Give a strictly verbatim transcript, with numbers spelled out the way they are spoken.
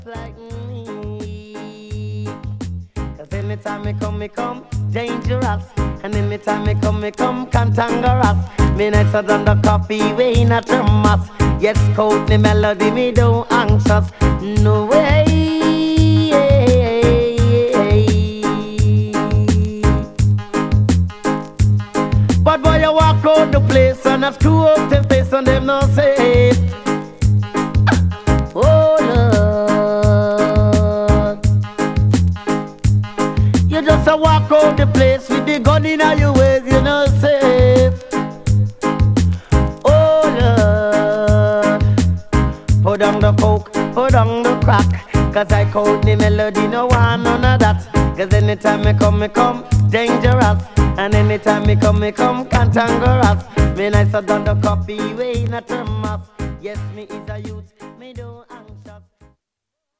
like me. Cause anytime me come, me come dangerous. And anytime me come, me come cantangerous. Me nicer than the coffee way in a thermos. Yes, Courtney Melody, me don't anxious. No way. But boy, you walk out the place and I screw up the face and them no safe. Oh Lord, you just a walk out the place with the gun in your waist, you no safe. Oh Lord, put down the coke, put down the crack. Cause I Courtney Melody, no one none of that. Cause anytime me come, me come dangerous. And anytime me come, me come cantangerous. Me nicer than the coffee way in a thermos. Yes, me is a you.